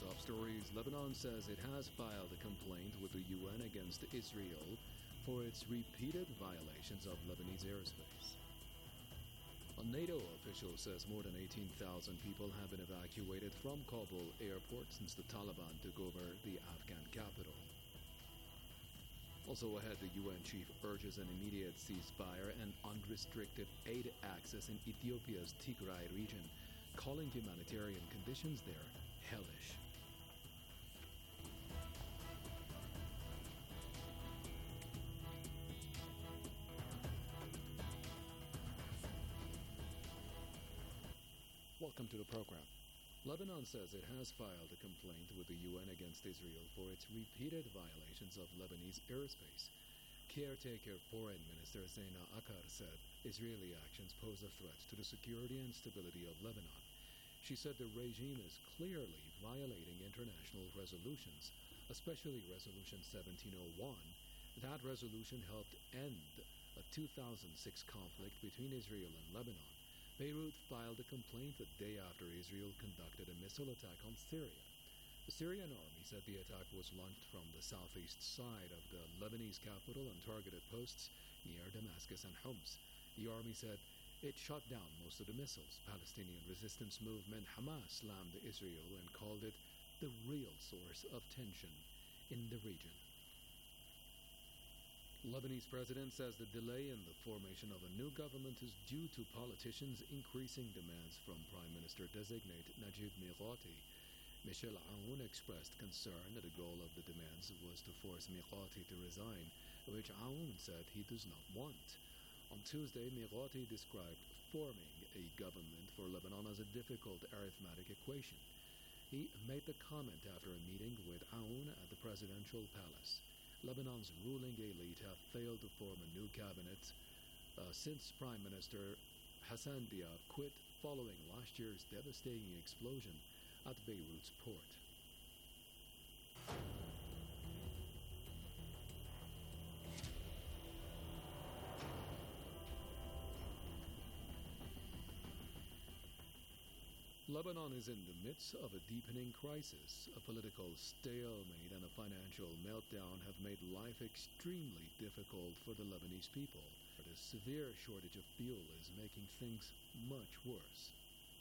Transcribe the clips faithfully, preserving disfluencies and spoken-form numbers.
top stories, Lebanon says it has filed a complaint with the U N against Israel for its repeated violations of Lebanese airspace. A NATO official says more than eighteen thousand people have been evacuated from Kabul airport since the Taliban took over the Afghan capital. Also ahead, the U N chief urges an immediate ceasefire and unrestricted aid access in Ethiopia's Tigray region, calling humanitarian conditions there hellish. Welcome to the program. Lebanon says it has filed a complaint with the U N against Israel for its repeated violations of Lebanese airspace. Caretaker Foreign Minister Zeina Akar said Israeli actions pose a threat to the security and stability of Lebanon. She said the regime is clearly violating international resolutions, especially Resolution seventeen oh one. That resolution helped end a two thousand six conflict between Israel and Lebanon. Beirut filed a complaint the day after Israel conducted a missile attack on Syria. The Syrian army said the attack was launched from the southeast side of the Lebanese capital and targeted posts near Damascus and Homs. The army said it shot down most of the missiles. Palestinian resistance movement Hamas slammed Israel and called it the real source of tension in the region. Lebanese president says the delay in the formation of a new government is due to politicians' increasing demands from Prime Minister-designate Najib Mikati. Michel Aoun expressed concern that the goal of the demands was to force Mikati to resign, which Aoun said he does not want. On Tuesday, Mikati described forming a government for Lebanon as a difficult arithmetic equation. He made the comment after a meeting with Aoun at the presidential palace. Lebanon's ruling elite have failed to form a new cabinet uh, since Prime Minister Hassan Diab quit following last year's devastating explosion at Beirut's port. Lebanon is in the midst of a deepening crisis. A political stalemate and a financial meltdown have made life extremely difficult for the Lebanese people. The severe shortage of fuel is making things much worse.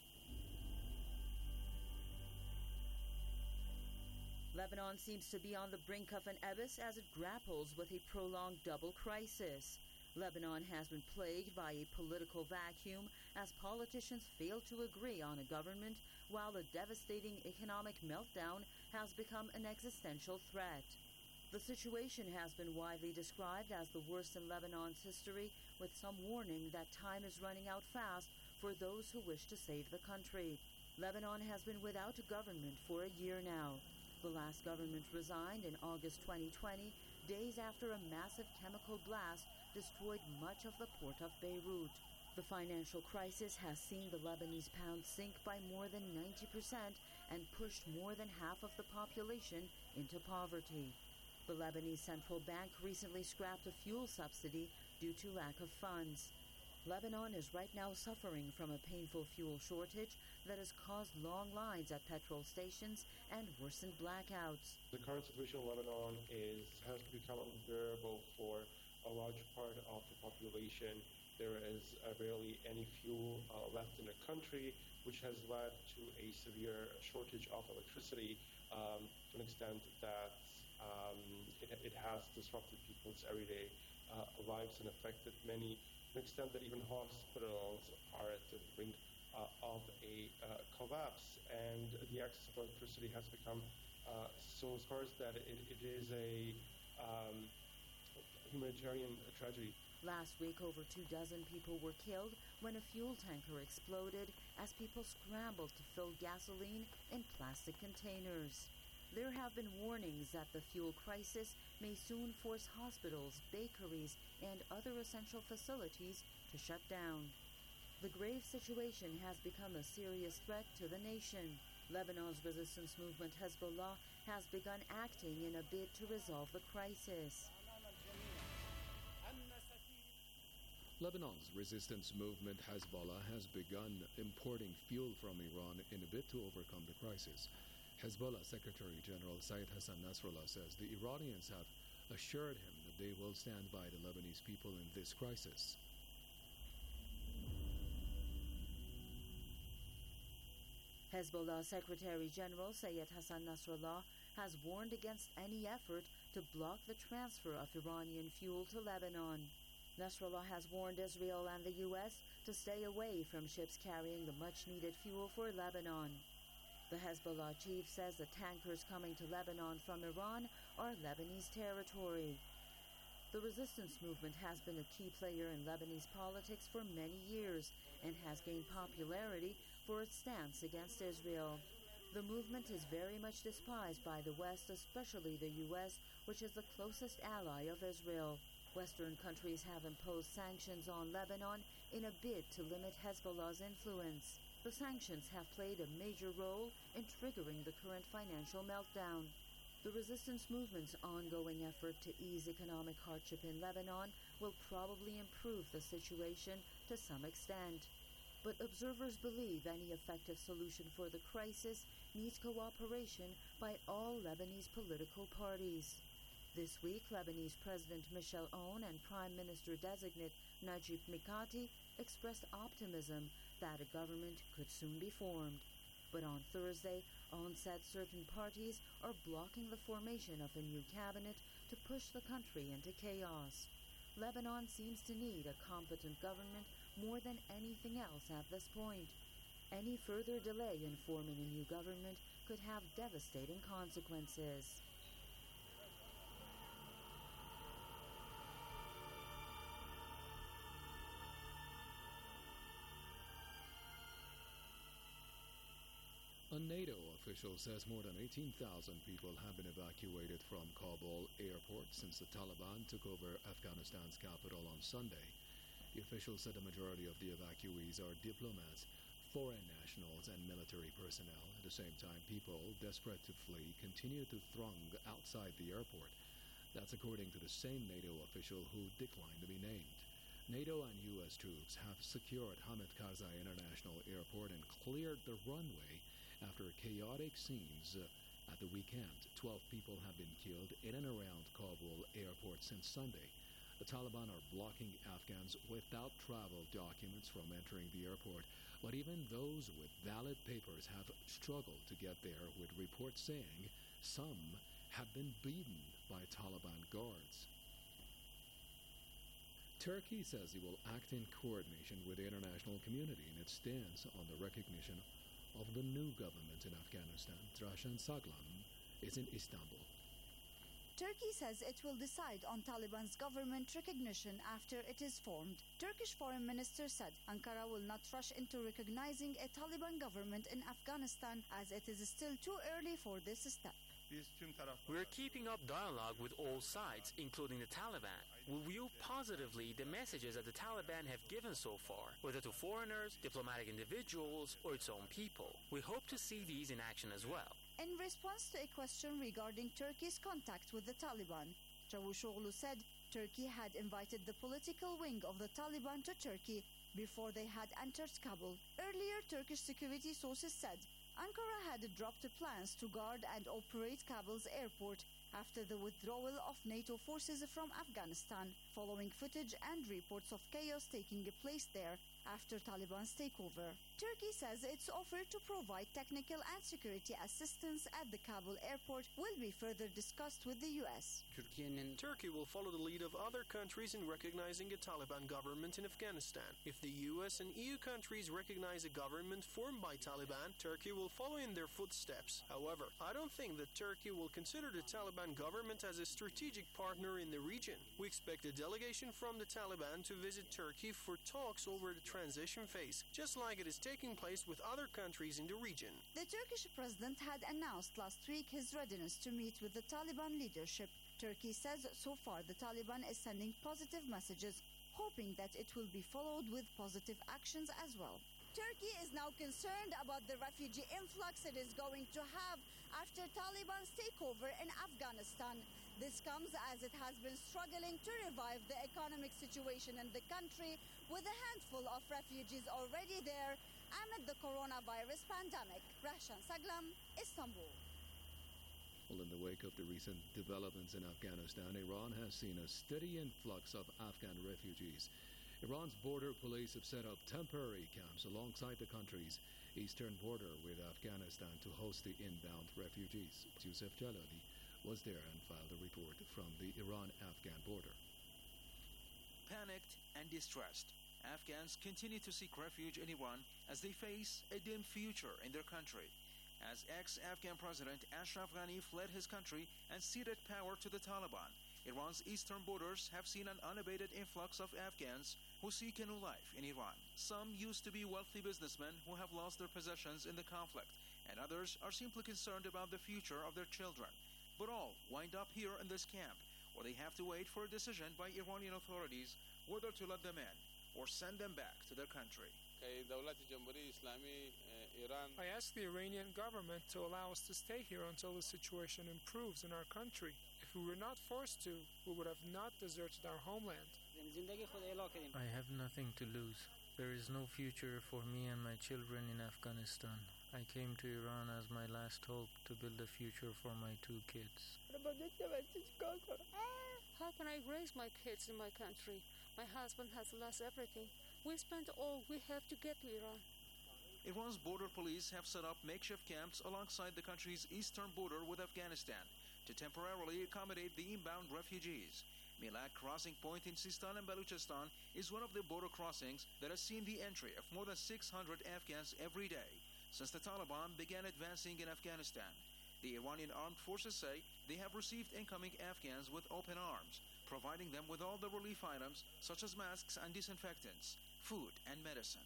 Lebanon seems to be on the brink of an abyss as it grapples with a prolonged double crisis. Lebanon has been plagued by a political vacuum as politicians fail to agree on a government, while a devastating economic meltdown has become an existential threat. The situation has been widely described as the worst in Lebanon's history, with some warning that time is running out fast for those who wish to save the country. Lebanon has been without a government for a year now. The last government resigned in August twenty twenty, days after a massive chemical blast destroyed much of the port of Beirut. The financial crisis has seen the Lebanese pound sink by more than ninety percent and pushed more than half of the population into poverty. The Lebanese Central Bank recently scrapped a fuel subsidy due to lack of funds. Lebanon is right now suffering from a painful fuel shortage that has caused long lines at petrol stations and worsened blackouts. The current situation in Lebanon is has become unbearable for a large part of the population. There is uh, barely any fuel uh, left in the country, which has led to a severe shortage of electricity um, to an extent that um, it, it has disrupted people's everyday uh, lives and affected many, to an extent that even hospitals are at the brink uh, of a uh, collapse, and the access of electricity has become uh, so scarce that it, it is a um, humanitarian tragedy. Last week, over two dozen people were killed when a fuel tanker exploded as people scrambled to fill gasoline in plastic containers. There have been warnings that the fuel crisis may soon force hospitals, bakeries, and other essential facilities to shut down. The grave situation has become a serious threat to the nation. Lebanon's resistance movement Hezbollah has begun acting in a bid to resolve the crisis. Lebanon's resistance movement Hezbollah has begun importing fuel from Iran in a bid to overcome the crisis. Hezbollah Secretary General Syed Hassan Nasrallah says the Iranians have assured him that they will stand by the Lebanese people in this crisis. Hezbollah Secretary General Syed Hassan Nasrallah has warned against any effort to block the transfer of Iranian fuel to Lebanon. Nasrallah has warned Israel and the U S to stay away from ships carrying the much-needed fuel for Lebanon. The Hezbollah chief says the tankers coming to Lebanon from Iran are Lebanese territory. The resistance movement has been a key player in Lebanese politics for many years and has gained popularity for its stance against Israel. The movement is very much despised by the West, especially the U S, which is the closest ally of Israel. Western countries have imposed sanctions on Lebanon in a bid to limit Hezbollah's influence. The sanctions have played a major role in triggering the current financial meltdown. The resistance movement's ongoing effort to ease economic hardship in Lebanon will probably improve the situation to some extent. But observers believe any effective solution for the crisis needs cooperation by all Lebanese political parties. This week, Lebanese President Michel Aoun and Prime Minister-designate Najib Mikati expressed optimism that a government could soon be formed. But on Thursday, Aoun said certain parties are blocking the formation of a new cabinet to push the country into chaos. Lebanon seems to need a competent government more than anything else at this point. Any further delay in forming a new government could have devastating consequences. A NATO official says more than eighteen thousand people have been evacuated from Kabul airport since the Taliban took over Afghanistan's capital on Sunday. The official said the majority of the evacuees are diplomats, foreign nationals, and military personnel. At the same time, people desperate to flee continue to throng outside the airport. That's according to the same NATO official who declined to be named. NATO and U S troops have secured Hamid Karzai International Airport and cleared the runway after chaotic scenes uh, at the weekend. Twelve people have been killed in and around Kabul airport since Sunday. The Taliban are blocking Afghans without travel documents from entering the airport, but even those with valid papers have struggled to get there, with reports saying some have been beaten by Taliban guards. Turkey says it will act in coordination with the international community in its stance on the recognition of the new government in Afghanistan. Trashan Saglam is in Istanbul. Turkey says it will decide on Taliban's government recognition after it is formed. Turkish Foreign Minister said Ankara will not rush into recognizing a Taliban government in Afghanistan as it is still too early for this step. We're keeping up dialogue with all sides, including the Taliban. We view positively the messages that the Taliban have given so far, whether to foreigners, diplomatic individuals, or its own people. We hope to see these in action as well. In response to a question regarding Turkey's contact with the Taliban, Çavuşoğlu said Turkey had invited the political wing of the Taliban to Turkey before they had entered Kabul. Earlier, Turkish security sources said Ankara had dropped plans to guard and operate Kabul's airport after the withdrawal of NATO forces from Afghanistan, following footage and reports of chaos taking place there after Taliban's takeover. Turkey says its offer to provide technical and security assistance at the Kabul airport will be further discussed with the U S. Turkey will follow the lead of other countries in recognizing a Taliban government in Afghanistan. If the U S and E U countries recognize a government formed by Taliban, Turkey will follow in their footsteps. However, I don't think that Turkey will consider the Taliban government as a strategic partner in the region. We expect a delegation from the Taliban to visit Turkey for talks over the transition phase, just like it is taking place with other countries in the region. The Turkish president had announced last week his readiness to meet with the Taliban leadership. Turkey says so far the Taliban is sending positive messages, hoping that it will be followed with positive actions as well. Turkey is now concerned about the refugee influx it is going to have after Taliban's takeover in Afghanistan. This comes as it has been struggling to revive the economic situation in the country, with a handful of refugees already there amid the coronavirus pandemic. Rahshan Saglam, Istanbul. Well, in the wake of the recent developments in Afghanistan, Iran has seen a steady influx of Afghan refugees. Iran's border police have set up temporary camps alongside the country's eastern border with Afghanistan to host the inbound refugees. Yusuf Jalali was there and filed a report from the Iran-Afghan border. Panicked and distressed, Afghans continue to seek refuge in Iran as they face a dim future in their country. As ex-Afghan President Ashraf Ghani fled his country and ceded power to the Taliban, Iran's eastern borders have seen an unabated influx of Afghans who seek a new life in Iran. Some used to be wealthy businessmen who have lost their possessions in the conflict, and others are simply concerned about the future of their children. But all wind up here in this camp, where they have to wait for a decision by Iranian authorities whether to let them in or send them back to their country. I asked the Iranian government to allow us to stay here until the situation improves in our country. If we were not forced to, we would have not deserted our homeland. I have nothing to lose. There is no future for me and my children in Afghanistan. I came to Iran as my last hope to build a future for my two kids. How can I raise my kids in my country? My husband has lost everything. We spent all we have to get to Iran. Iran's border police have set up makeshift camps alongside the country's eastern border with Afghanistan to temporarily accommodate the inbound refugees. Milak Crossing Point in Sistan and Baluchistan is one of the border crossings that has seen the entry of more than six hundred Afghans every day since the Taliban began advancing in Afghanistan. The Iranian armed forces say they have received incoming Afghans with open arms, providing them with all the relief items such as masks and disinfectants, food and medicine.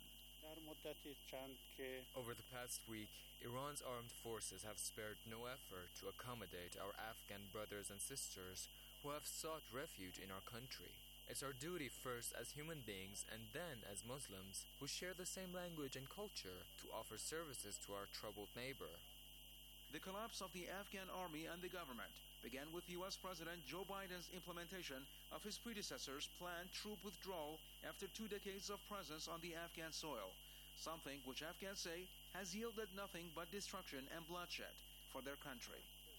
Over the past week, Iran's armed forces have spared no effort to accommodate our Afghan brothers and sisters who have sought refuge in our country. It's our duty first as human beings and then as Muslims who share the same language and culture to offer services to our troubled neighbor. The collapse of the Afghan army and the government began with U S President Joe Biden's implementation of his predecessor's planned troop withdrawal after two decades of presence on the Afghan soil, something which Afghans say has yielded nothing but destruction and bloodshed for their country.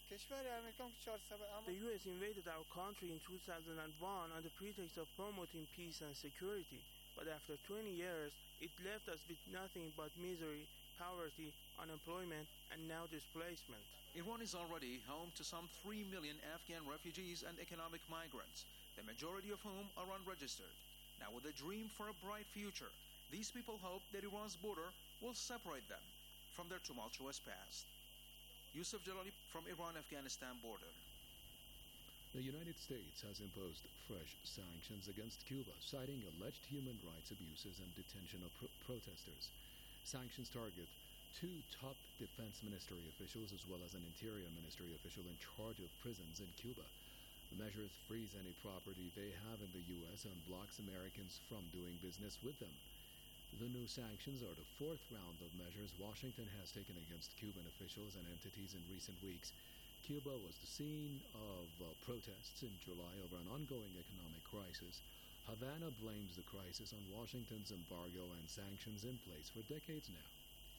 The U S invaded our country in two thousand one on the pretext of promoting peace and security, but after twenty years, it left us with nothing but misery, poverty, unemployment, and now displacement. Iran is already home to some three million Afghan refugees and economic migrants, the majority of whom are unregistered. Now with a dream for a bright future, these people hope that Iran's border will separate them from their tumultuous past. Yusuf Jalali from Iran-Afghanistan border. The United States has imposed fresh sanctions against Cuba, citing alleged human rights abuses and detention of pro- protesters. Sanctions target two top defense ministry officials as well as an interior ministry official in charge of prisons in Cuba. The measures freeze any property they have in the U S and blocks Americans from doing business with them. The new sanctions are the fourth round of measures Washington has taken against Cuban officials and entities in recent weeks. Cuba was the scene of uh, protests in July over an ongoing economic crisis. Havana blames the crisis on Washington's embargo and sanctions in place for decades now.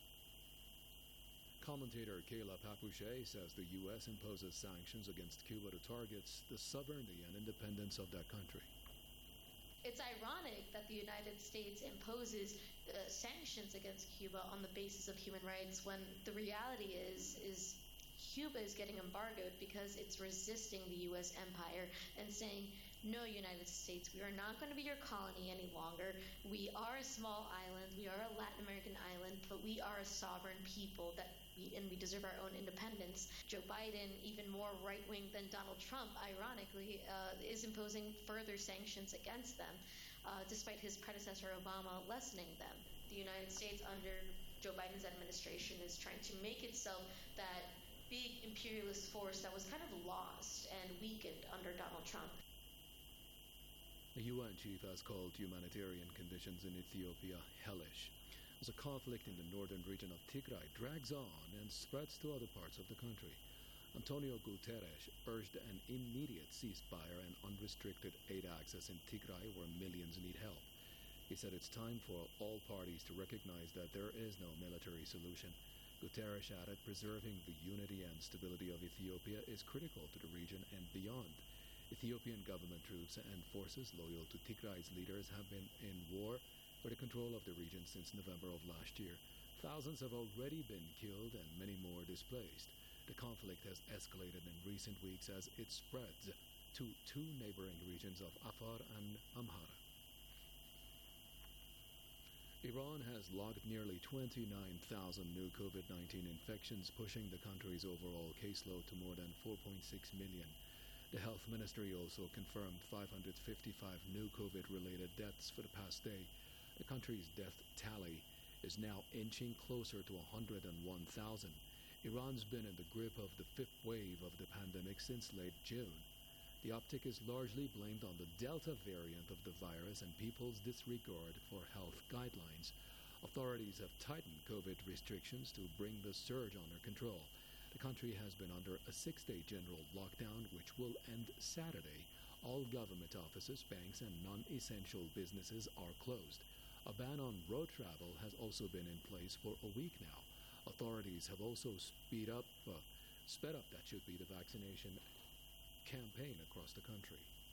Commentator Kayla Papuche says the U S imposes sanctions against Cuba to target the sovereignty and independence of that country. It's ironic that the United States imposes uh, sanctions against Cuba on the basis of human rights when the reality is is Cuba is getting embargoed because it's resisting the U S empire and saying, no, United States, we are not going to be your colony any longer. We are a small island. We are a Latin American island, but we are a sovereign people that we, and we deserve our own independence. Joe Biden, even more right-wing than Donald Trump, ironically, uh, is imposing further sanctions against them, uh, despite his predecessor Obama lessening them. The United States, under Joe Biden's administration, is trying to make itself that big imperialist force that was kind of lost and weakened under Donald Trump. The U N chief has called humanitarian conditions in Ethiopia hellish as a conflict in the northern region of Tigray drags on and spreads to other parts of the country. Antonio Guterres urged an immediate ceasefire and unrestricted aid access in Tigray where millions need help. He said it's time for all parties to recognize that there is no military solution. Guterres added preserving the unity and stability of Ethiopia is critical to the region and beyond. Ethiopian government troops and forces loyal to Tigray's leaders have been in war for the control of the region since November of last year. Thousands have already been killed and many more displaced. The conflict has escalated in recent weeks as it spreads to two neighboring regions of Afar and Amhara. Iran has logged nearly twenty-nine thousand new COVID nineteen infections, pushing the country's overall caseload to more than four point six million. The health ministry also confirmed five hundred fifty-five new COVID-related deaths for the past day. The country's death tally is now inching closer to one hundred one thousand. Iran's been in the grip of the fifth wave of the pandemic since late June. The uptick is largely blamed on the Delta variant of the virus and people's disregard for health guidelines. Authorities have tightened COVID restrictions to bring the surge under control. The country has been under a six-day general lockdown, which will end Saturday. All government offices, banks, and non-essential businesses are closed. A ban on road travel has also been in place for a week now. Authorities have also speed up, uh, sped up, that should be the vaccination campaign across the country.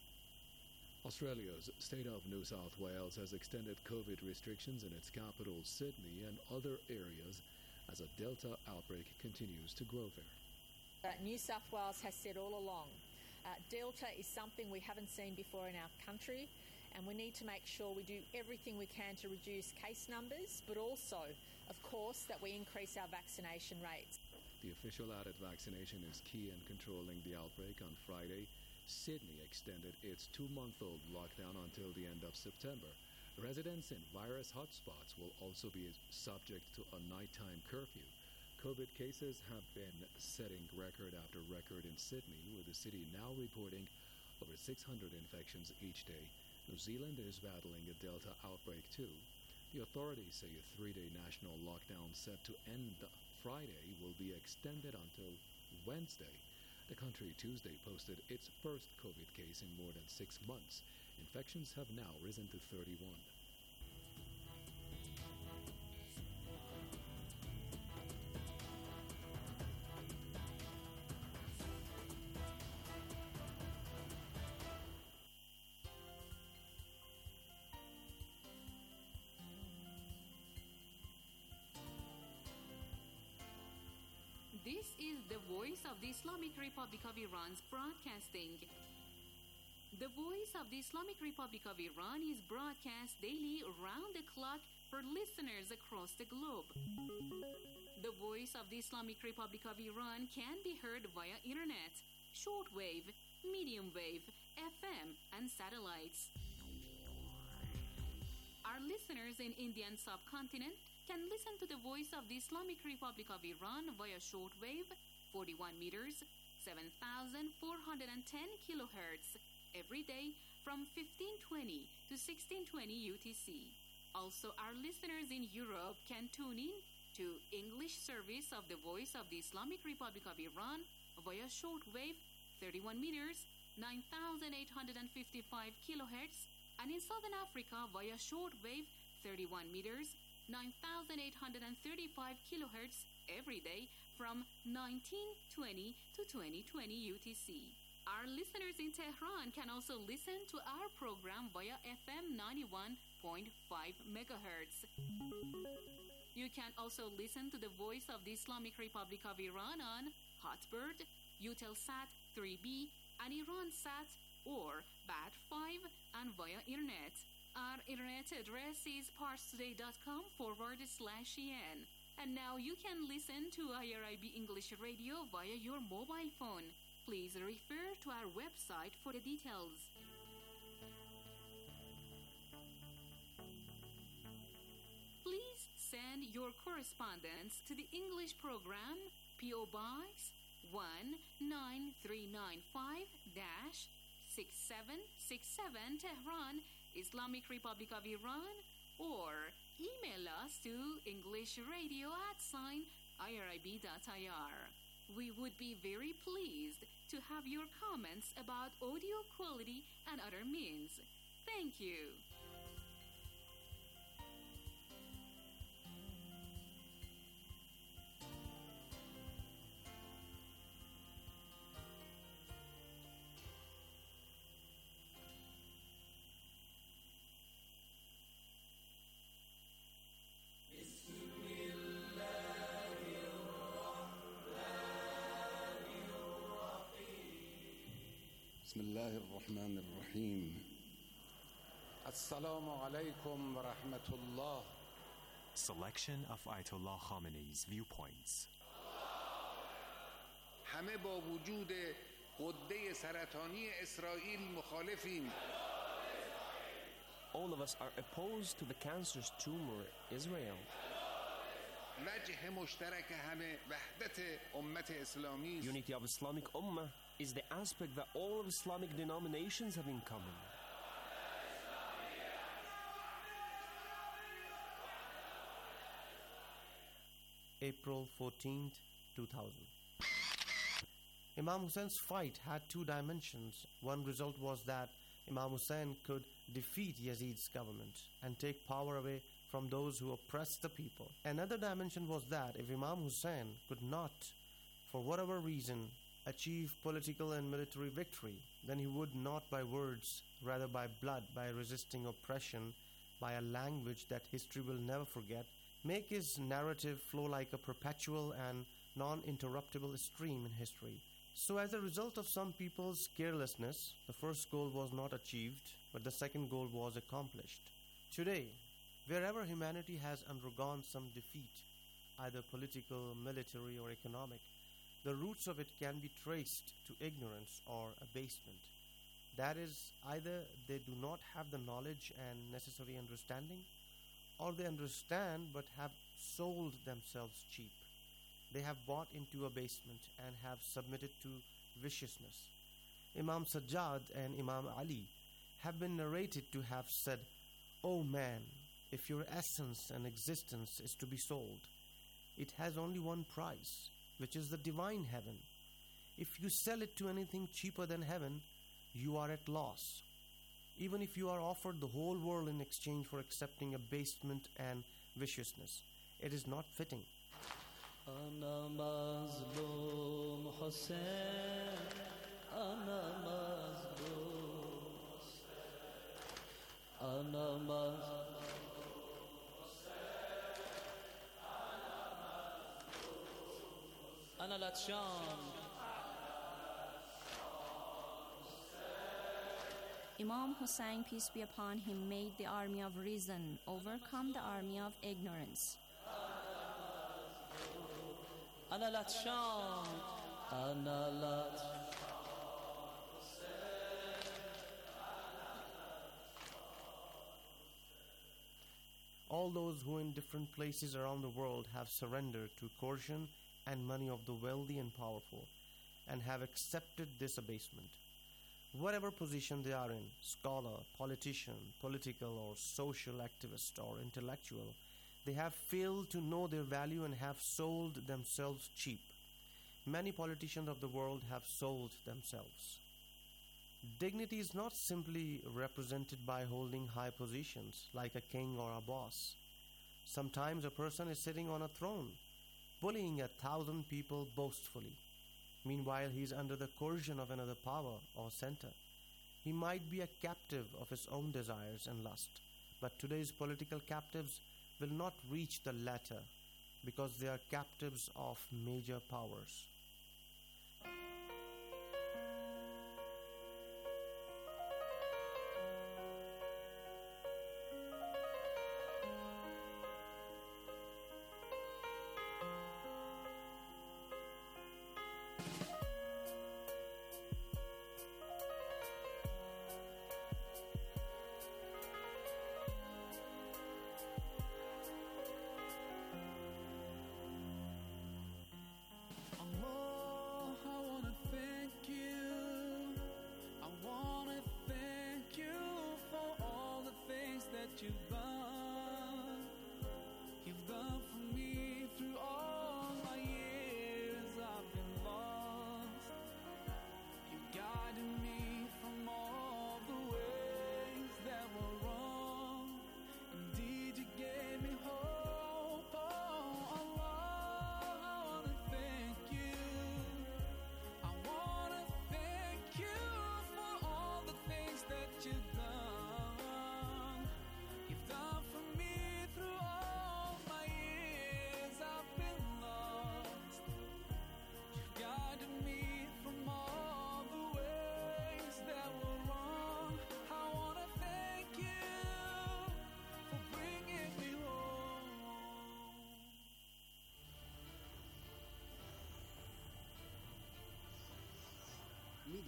Australia's state of New South Wales has extended COVID restrictions in its capital, Sydney, and other areas as a Delta outbreak continues to grow there. Uh, New South Wales has said all along, uh, Delta is something we haven't seen before in our country, and we need to make sure we do everything we can to reduce case numbers, but also, of course, that we increase our vaccination rates. The official added vaccination is key in controlling the outbreak. On Friday, Sydney extended its two-month-old lockdown until the end of September. Residents in virus hotspots will also be subject to a nighttime curfew. COVID cases have been setting record after record in Sydney, with the city now reporting over six hundred infections each day. New Zealand is battling a Delta outbreak too. The authorities say a three-day national lockdown set to end Friday will be extended until Wednesday. The country Tuesday posted its first COVID case in more than six months. Infections have now risen to thirty-one. This is the Voice of the Islamic Republic of Iran's broadcasting. The Voice of the Islamic Republic of Iran is broadcast daily around the clock for listeners across the globe. The Voice of the Islamic Republic of Iran can be heard via internet, shortwave, medium wave, F M, and satellites. Our listeners in Indian subcontinent can listen to the Voice of the Islamic Republic of Iran via shortwave, forty-one meters, seven thousand four hundred ten kilohertz, every day from fifteen twenty to sixteen twenty U T C. Also, our listeners in Europe can tune in to English service of the Voice of the Islamic Republic of Iran via shortwave, thirty-one meters, nine thousand eight hundred fifty-five kilohertz, and in Southern Africa via shortwave, thirty-one meters, nine thousand eight hundred thirty-five kilohertz every day from nineteen twenty to twenty twenty U T C. Our listeners in Tehran can also listen to our program via F M ninety-one point five megahertz. You can also listen to the Voice of the Islamic Republic of Iran on Hotbird, Eutelsat three B, and IranSat or B A T five, and via internet. Our internet address is parstoday.com forward slash en. And now you can listen to I R I B English Radio via your mobile phone. Please refer to our website for the details. Please send your correspondence to the English program, P O Box one nine three nine five six seven six seven Tehran, Islamic Republic of Iran, or email us to englishradio at sign irib.ir. We would be very pleased to have your comments about audio quality and other means. Thank you. بسم الله الرحمن الرحيم السلام عليكم ورحمة الله. Selection of Ayatollah Khamenei's viewpoints. همه با وجود غده سرطانی اسرائیل مخالفیم. All of us are opposed to the cancerous tumor Israel. وجه مشترک همه وحدت امت اسلامی. Unity of Islamic Ummah is the aspect that all of Islamic denominations have in common. April fourteenth, two thousand. Imam Hussein's fight had two dimensions. One result was that Imam Hussein could defeat Yazid's government and take power away from those who oppressed the people. Another dimension was that if Imam Hussein could not, for whatever reason, achieve political and military victory, then he would not by words, rather by blood, by resisting oppression, by a language that history will never forget, make his narrative flow like a perpetual and non-interruptible stream in history. So as a result of some people's carelessness, the first goal was not achieved, but the second goal was accomplished. Today, wherever humanity has undergone some defeat, either political, military, or economic, the roots of it can be traced to ignorance or abasement. That is, either they do not have the knowledge and necessary understanding, or they understand but have sold themselves cheap. They have bought into abasement and have submitted to viciousness. Imam Sajjad and Imam Ali have been narrated to have said, "O man, if your essence and existence is to be sold, it has only one price, which is the divine heaven. If you sell it to anything cheaper than heaven, you are at loss. Even if you are offered the whole world in exchange for accepting abasement and viciousness, it is not fitting." Ana mazlum Hussein, ana mazlum, ana mazlum Hussein, ana Latshan. Imam Hussein, peace be upon him, made the army of reason overcome the army of ignorance. Ana Latshan, ana Latshan. All those who in different places around the world have surrendered to coercion and money of the wealthy and powerful, and have accepted this abasement. Whatever position they are in, scholar, politician, political or social activist or intellectual, they have failed to know their value and have sold themselves cheap. Many politicians of the world have sold themselves. Dignity is not simply represented by holding high positions like a king or a boss. Sometimes a person is sitting on a throne, bullying a thousand people boastfully. Meanwhile, he is under the coercion of another power or center. He might be a captive of his own desires and lust, but today's political captives will not reach the latter because they are captives of major powers.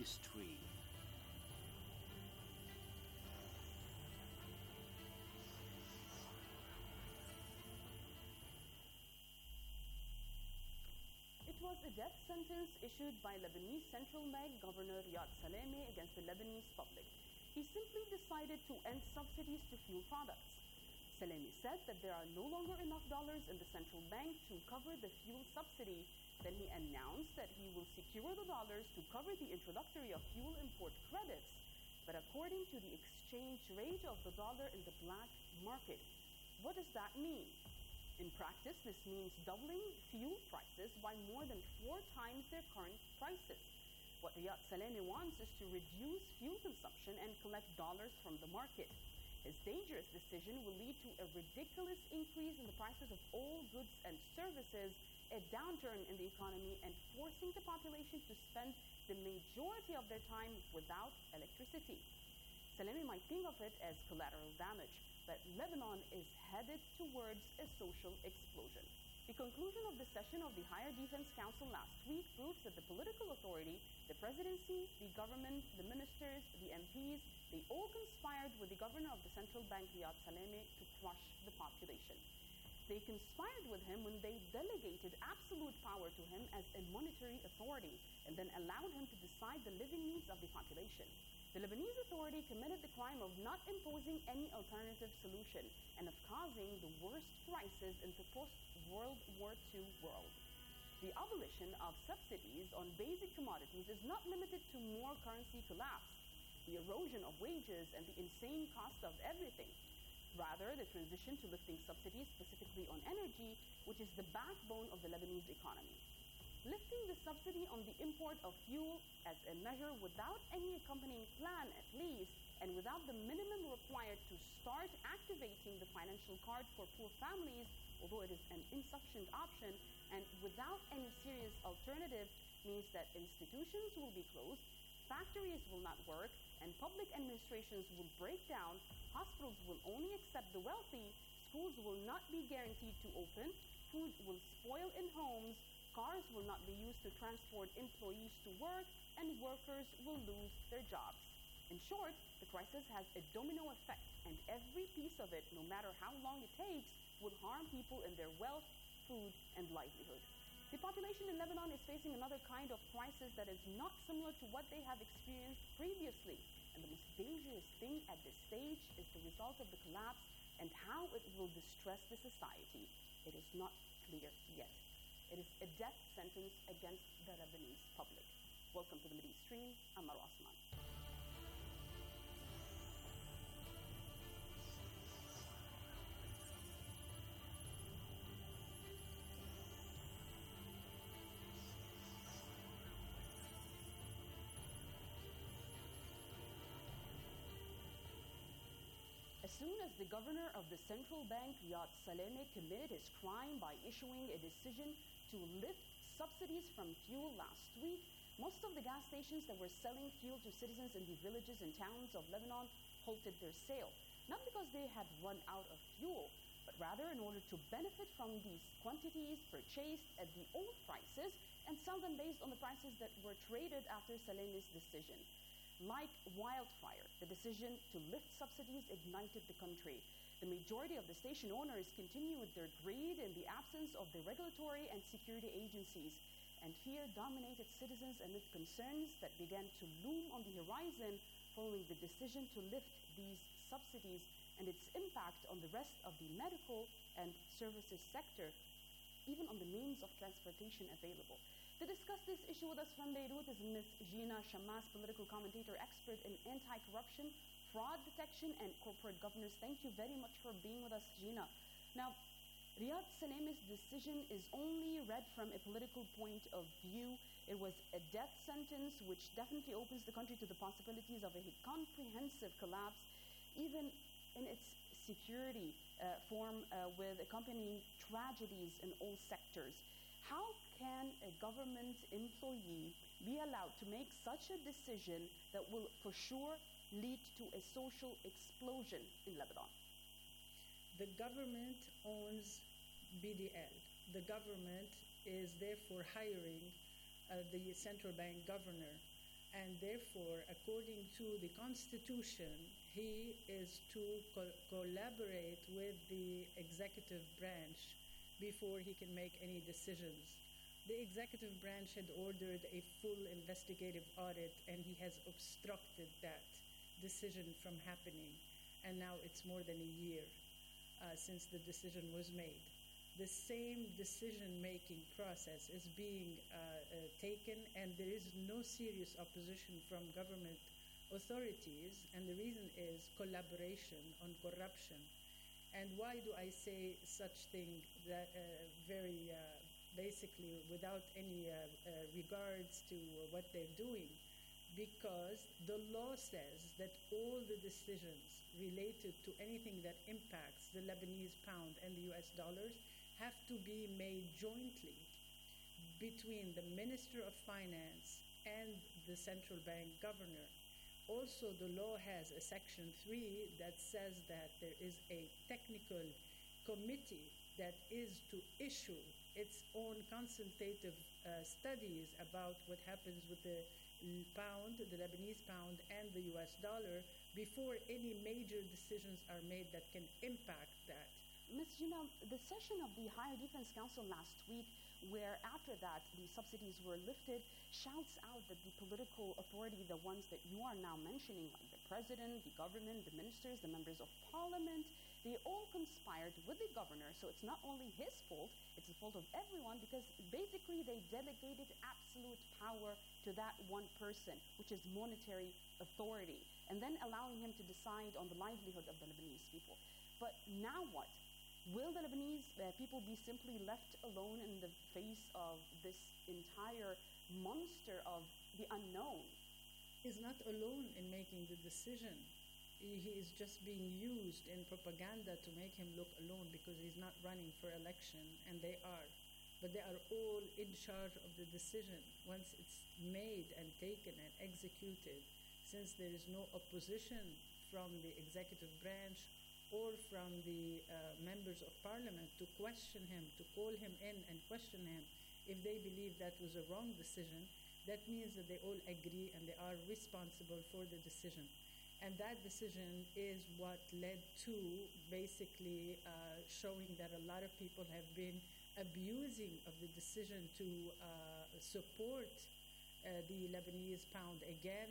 Stream. It was a death sentence issued by Lebanese Central Bank Governor Riyad Salameh against the Lebanese public. He simply decided to end subsidies to fuel products. Salameh said that there are no longer enough dollars in the central bank to cover the fuel subsidy. Then he announced that he will secure the dollars to cover the introductory of fuel import credits. But according to the exchange rate of the dollar in the black market, what does that mean? In practice, this means doubling fuel prices by more than four times their current prices. What Riyad Salameh wants is to reduce fuel consumption and collect dollars from the market. His dangerous decision will lead to a ridiculous increase in the prices of all goods and services, a downturn in the economy, and forcing the population to spend the majority of their time without electricity. Salameh might think of it as collateral damage, but Lebanon is headed towards a social explosion. The conclusion of the session of the Higher Defense Council last week proves that the political authority, the presidency, the government, the ministers, the M Ps, they all conspired with the governor of the central bank, Riyad Salameh, to crush the population. They conspired with him when they delegated absolute power to him as a monetary authority and then allowed him to decide the living needs of the population. The Lebanese authority committed the crime of not imposing any alternative solution and of causing the worst crisis in the post-World War Two world. The abolition of subsidies on basic commodities is not limited to more currency collapse, the erosion of wages, and the insane cost of everything. Rather, the transition to lifting subsidies specifically on energy, which is the backbone of the Lebanese economy. Lifting the subsidy on the import of fuel as a measure without any accompanying plan at least, and without the minimum required to start activating the financial card for poor families, although it is an insufficient option, and without any serious alternative, means that institutions will be closed, factories will not work, and public administrations will break down, hospitals will only accept the wealthy, schools will not be guaranteed to open, food will spoil in homes, cars will not be used to transport employees to work, and workers will lose their jobs. In short, the crisis has a domino effect, and every piece of it, no matter how long it takes, will harm people in their wealth, food, and livelihood. The population in Lebanon is facing another kind of crisis that is not similar to what they have experienced previously. And the most dangerous thing at this stage is the result of the collapse and how it will distress the society. It is not clear yet. It is a death sentence against the Lebanese public. Welcome to the Mideast Stream. I'm Marwa Osman. As soon as the governor of the central bank, Riyad Salameh, committed his crime by issuing a decision to lift subsidies from fuel last week, most of the gas stations that were selling fuel to citizens in the villages and towns of Lebanon halted their sale. Not because they had run out of fuel, but rather in order to benefit from these quantities purchased at the old prices and sell them based on the prices that were traded after Salameh's decision. Like wildfire, the decision to lift subsidies ignited the country. The majority of the station owners continue with their greed in the absence of the regulatory and security agencies. And fear dominated citizens amid concerns that began to loom on the horizon following the decision to lift these subsidies and its impact on the rest of the medical and services sector, even on the means of transportation available. To discuss this issue with us from Beirut is Miz Gina Shammas, political commentator, expert in anti-corruption, fraud detection, and corporate governance. Thank you very much for being with us, Gina. Now, Riyad Salameh's decision is only read from a political point of view. It was a death sentence, which definitely opens the country to the possibilities of a comprehensive collapse, even in its security uh, form, uh, with accompanying tragedies in all sectors. How can a government employee be allowed to make such a decision that will for sure lead to a social explosion in Lebanon? The government owns B D L. The government is therefore hiring uh, the central bank governor. And therefore, according to the Constitution, he is to co- collaborate with the executive branch before he can make any decisions. The executive branch had ordered a full investigative audit, and he has obstructed that decision from happening. And now it's more than a year uh, since the decision was made. The same decision-making process is being uh, uh, taken, and there is no serious opposition from government authorities, and the reason is collaboration on corruption. And why do I say such thing that uh, very uh, basically without any uh, uh, regards to uh, what they're doing? Because the law says that all the decisions related to anything that impacts the Lebanese pound and the U S dollars have to be made jointly between the Minister of Finance and the central bank governor. Also, the law has a section three that says that there is a technical committee that is to issue its own consultative uh, studies about what happens with the pound, the Lebanese pound, and the U S dollar before any major decisions are made that can impact that. Miz Gina, the session of the Higher Defense Council last week, where after that the subsidies were lifted, shouts out that the political authority, the ones that you are now mentioning, like the president, the government, the ministers, the members of parliament, they all conspired with the governor. So it's not only his fault, it's the fault of everyone, because basically they delegated absolute power to that one person, which is monetary authority, and then allowing him to decide on the livelihood of the Lebanese people. But now what? Will the Lebanese uh, people be simply left alone in the face of this entire monster of the unknown? He's not alone in making the decision. He, he is just being used in propaganda to make him look alone, because he's not running for election, and they are. But they are all in charge of the decision. Once it's made and taken and executed, since there is no opposition from the executive branch or from the uh, members of parliament to question him, to call him in and question him if they believe that was a wrong decision, that means that they all agree and they are responsible for the decision. And that decision is what led to basically uh, showing that a lot of people have been abusing of the decision to uh, support uh, the Lebanese pound again,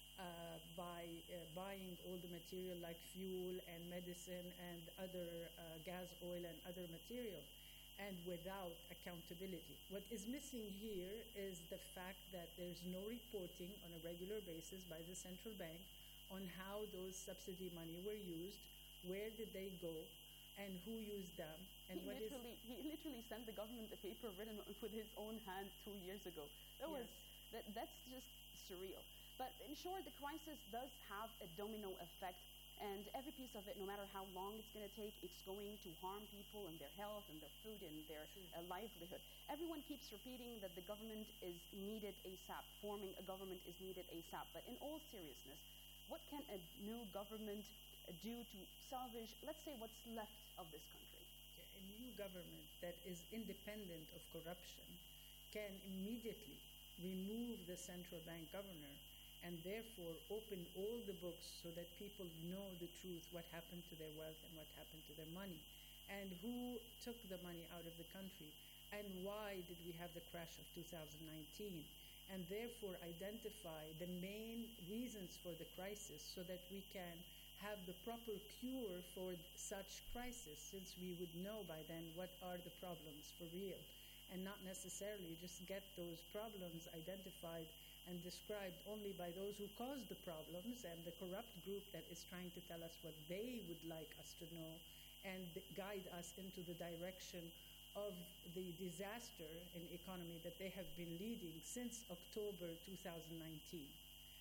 Uh, by uh, buying all the material like fuel and medicine and other uh, gas, oil, and other material, and without accountability. What is missing here is the fact that there's no reporting on a regular basis by the central bank on how those subsidy money were used, where did they go, and who used them, and he what literally, is... He literally sent the government a paper written with his own hand two years ago. That Yes. was, that, that's just surreal. But in short, the crisis does have a domino effect, and every piece of it, no matter how long it's going to take, it's going to harm people and their health and their food and their uh, livelihood. Everyone keeps repeating that the government is needed ASAP, forming a government is needed ASAP. But in all seriousness, what can a new government uh, do to salvage, let's say, what's left of this country? A new government that is independent of corruption can immediately remove the central bank governor and therefore open all the books so that people know the truth, what happened to their wealth and what happened to their money, and who took the money out of the country, and why did we have the crash of two thousand nineteen, and therefore identify the main reasons for the crisis so that we can have the proper cure for such crisis, since we would know by then what are the problems for real, and not necessarily just get those problems identified and described only by those who caused the problems and the corrupt group that is trying to tell us what they would like us to know and guide us into the direction of the disaster in economy that they have been leading since October two thousand nineteen.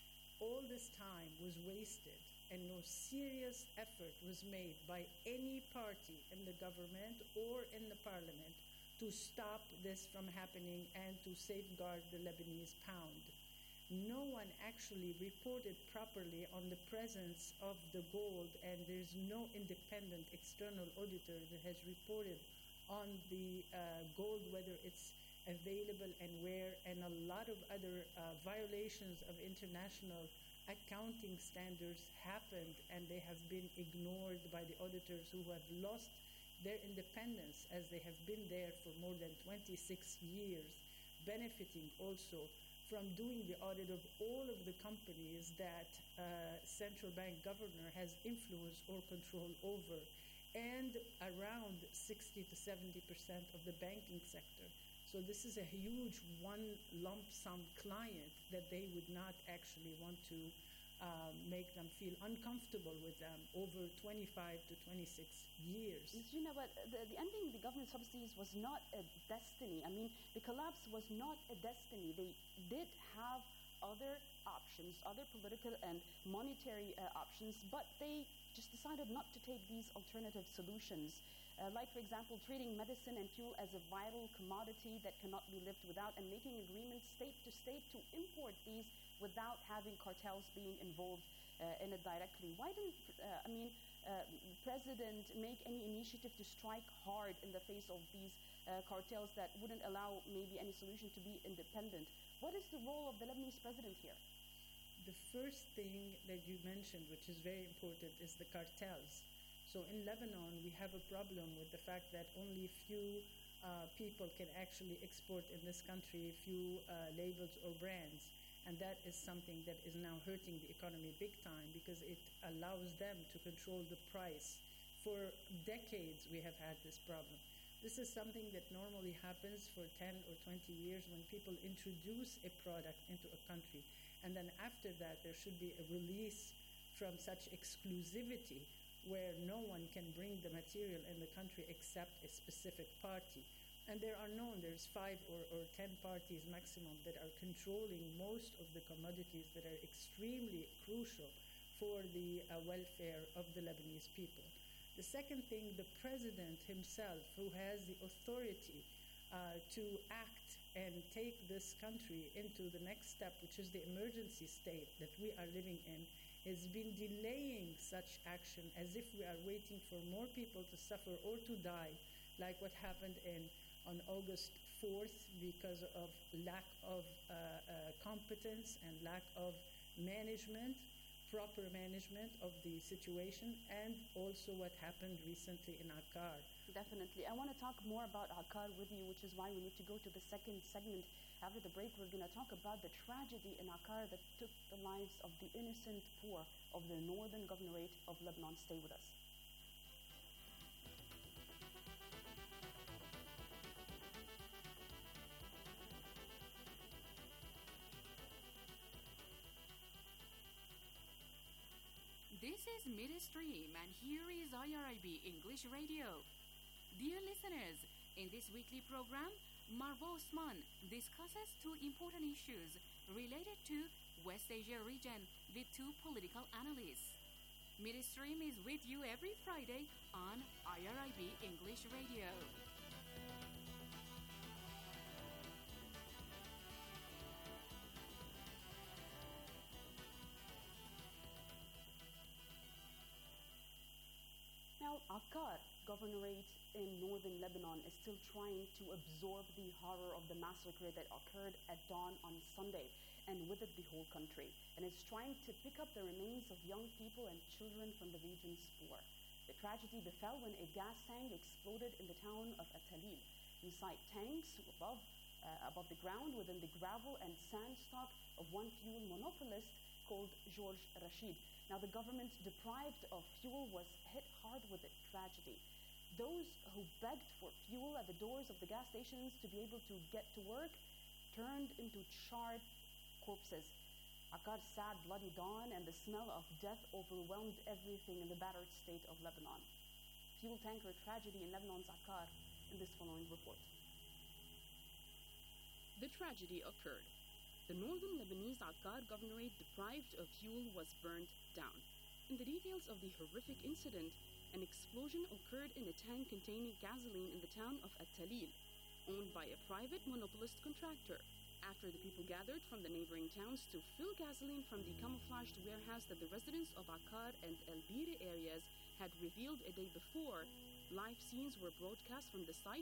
All this time was wasted, and no serious effort was made by any party in the government or in the parliament to stop this from happening and to safeguard the Lebanese pound. No one actually reported properly on the presence of the gold, and there's no independent external auditor that has reported on the uh, gold, whether it's available and where, and a lot of other uh, violations of international accounting standards happened, and they have been ignored by the auditors who have lost their independence as they have been there for more than twenty-six years, benefiting also from doing the audit of all of the companies that uh, central bank governor has influence or control over, and around sixty to seventy percent of the banking sector. So this is a huge one lump sum client that they would not actually want to uh, make them feel uncomfortable with them over twenty-five to twenty-six years. Miz Gina, but the, the ending the government subsidies was not a destiny. I mean, the collapse was not a destiny. They did have other options, other political and monetary uh, options, but they just decided not to take these alternative solutions. Uh, like, for example, treating medicine and fuel as a vital commodity that cannot be lived without, and making agreements state to state to import these without having cartels being involved uh, in it directly. Why didn't, uh, I mean, uh, President make any initiative to strike hard in the face of these uh, cartels that wouldn't allow maybe any solution to be independent? What is the role of the Lebanese president here? The first thing that you mentioned, which is very important, is the cartels. So in Lebanon, we have a problem with the fact that only few uh, people can actually export in this country, few uh, labels or brands. And that is something that is now hurting the economy big time, because it allows them to control the price. For decades, we have had this problem. This is something that normally happens for ten or twenty years when people introduce a product into a country. And then after that, there should be a release from such exclusivity where no one can bring the material in the country except a specific party. And there are known, there's five or, or ten parties maximum that are controlling most of the commodities that are extremely crucial for the uh, welfare of the Lebanese people. The second thing, the president himself, who has the authority uh, to act and take this country into the next step, which is the emergency state that we are living in, has been delaying such action as if we are waiting for more people to suffer or to die, like what happened in on August fourth because of lack of uh, uh, competence and lack of management, proper management of the situation, and also what happened recently in Akkar. Definitely. I want to talk more about Akkar with you, which is why we need to go to the second segment. After the break, we're going to talk about the tragedy in Akkar that took the lives of the innocent poor of the northern governorate of Lebanon. Stay with us. This is Midstream, and here is I R I B English Radio. Dear listeners, in this weekly program, Marwa Osman discusses two important issues related to West Asia region with two political analysts. Midstream is with you every Friday on I R I B English Radio. Now, Akkar governorate in northern Lebanon is still trying to absorb the horror of the massacre that occurred at dawn on Sunday, and with it the whole country, and it's trying to pick up the remains of young people and children from the region's poor. The tragedy befell when a gas tank exploded in the town of At-Talil. Inside tanks above, uh, above the ground within the gravel and sand stock of one fuel monopolist called George Rashid. Now, the government deprived of fuel was hit hard with the tragedy. Those who begged for fuel at the doors of the gas stations to be able to get to work turned into charred corpses. Akkar's sad, bloody dawn and the smell of death overwhelmed everything in the battered state of Lebanon. Fuel tanker tragedy in Lebanon's Akkar in this following report. The tragedy occurred. The northern Lebanese Akkar governorate, deprived of fuel, was burned down. In the details of the horrific incident, an explosion occurred in a tank containing gasoline in the town of At-Talil, owned by a private monopolist contractor. After the people gathered from the neighboring towns to fill gasoline from the camouflaged warehouse that the residents of Akkar and El Biri areas had revealed a day before, live scenes were broadcast from the site,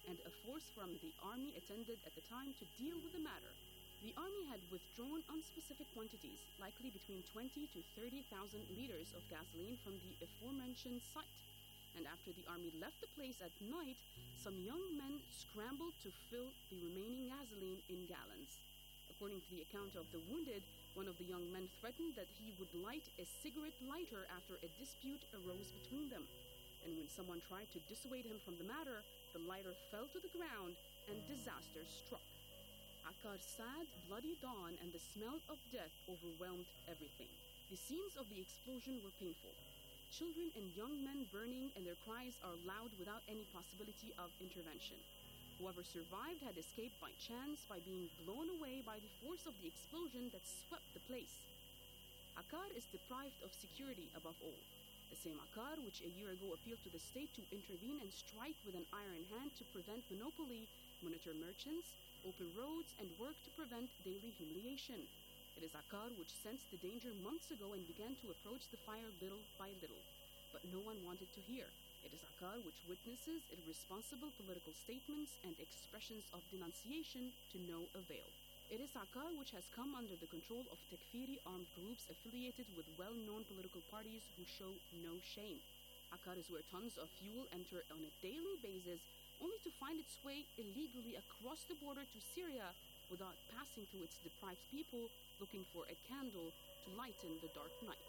and a force from the army attended at the time to deal with the matter. The army had withdrawn unspecific quantities, likely between twenty to thirty thousand liters of gasoline from the aforementioned site. And after the army left the place at night, some young men scrambled to fill the remaining gasoline in gallons. According to the account of the wounded, one of the young men threatened that he would light a cigarette lighter after a dispute arose between them. And when someone tried to dissuade him from the matter, the lighter fell to the ground and disaster struck. Akkar's sad, bloody dawn and the smell of death overwhelmed everything. The scenes of the explosion were painful. Children and young men burning, and their cries are loud without any possibility of intervention. Whoever survived had escaped by chance by being blown away by the force of the explosion that swept the place. Akkar is deprived of security above all. The same Akkar which a year ago appealed to the state to intervene and strike with an iron hand to prevent monopoly, monitor merchants, open roads, and work to prevent daily humiliation. It is Akkar which sensed the danger months ago and began to approach the fire little by little. But no one wanted to hear. It is Akkar which witnesses irresponsible political statements and expressions of denunciation to no avail. It is Akkar which has come under the control of Takfiri armed groups affiliated with well-known political parties who show no shame. Akkar is where tons of fuel enter on a daily basis, only to find its way illegally across the border to Syria without passing through its deprived people looking for a candle to lighten the dark night.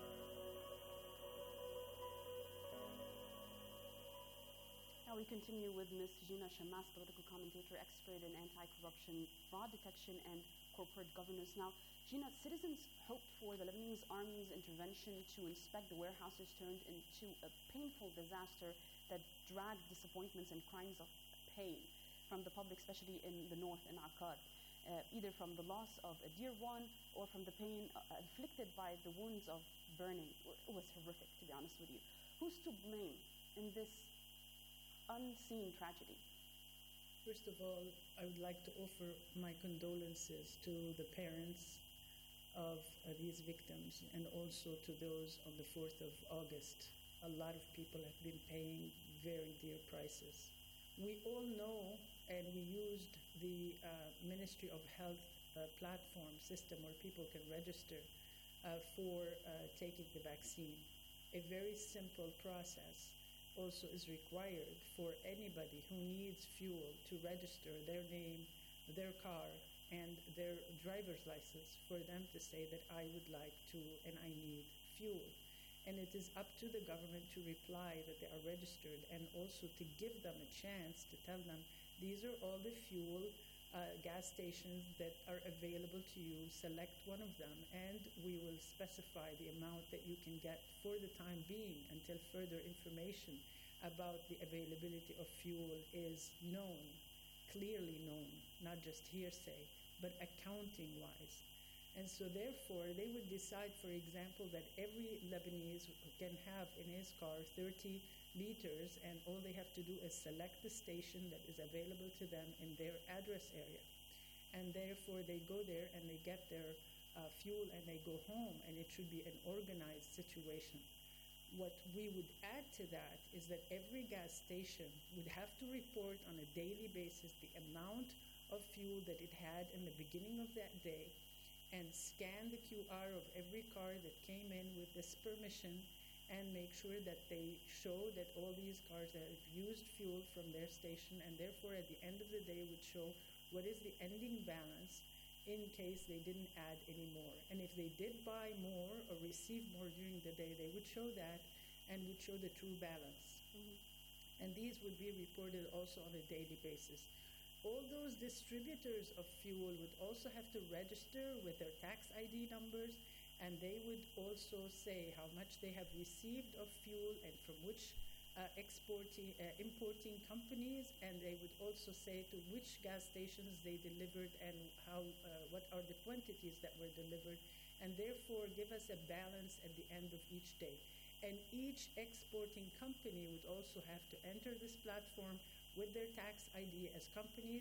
Now we continue with Miz Gina Shammas, political commentator, expert in anti-corruption, fraud detection, and corporate governance. Now, Gina, citizens hoped for the Lebanese army's intervention to inspect the warehouses turned into a painful disaster that dragged disappointments and crimes of pain from the public, especially in the north in Akkar, uh, either from the loss of a dear one or from the pain uh, inflicted by the wounds of burning. It was horrific, to be honest with you. Who's to blame in this unseen tragedy? First of all, I would like to offer my condolences to the parents of uh, these victims and also to those on the fourth of August. A lot of people have been paying very dear prices. We all know, and we used the uh, Ministry of Health uh, platform system where people can register uh, for uh, taking the vaccine. A very simple process also is required for anybody who needs fuel to register their name, their car, and their driver's license for them to say that I would like to and I need fuel. And it is up to the government to reply that they are registered and also to give them a chance to tell them these are all the fuel uh, gas stations that are available to you. Select one of them and we will specify the amount that you can get for the time being until further information about the availability of fuel is known, clearly known, not just hearsay, but accounting-wise. And so therefore, they would decide, for example, that every Lebanese can have in his car thirty liters, and all they have to do is select the station that is available to them in their address area. And therefore, they go there and they get their uh, fuel and they go home, and it should be an organized situation. What we would add to that is that every gas station would have to report on a daily basis the amount of fuel that it had in the beginning of that day, and scan the Q R of every car that came in with this permission and make sure that they show that all these cars have used fuel from their station, and therefore at the end of the day would show what is the ending balance in case they didn't add any more. And if they did buy more or receive more during the day, they would show that and would show the true balance. Mm-hmm. And these would be reported also on a daily basis. All those distributors of fuel would also have to register with their tax I D numbers, and they would also say how much they have received of fuel and from which uh, exporting, uh, importing companies, and they would also say to which gas stations they delivered and how, uh, what are the quantities that were delivered, and therefore give us a balance at the end of each day. And each exporting company would also have to enter this platform with their tax I D as companies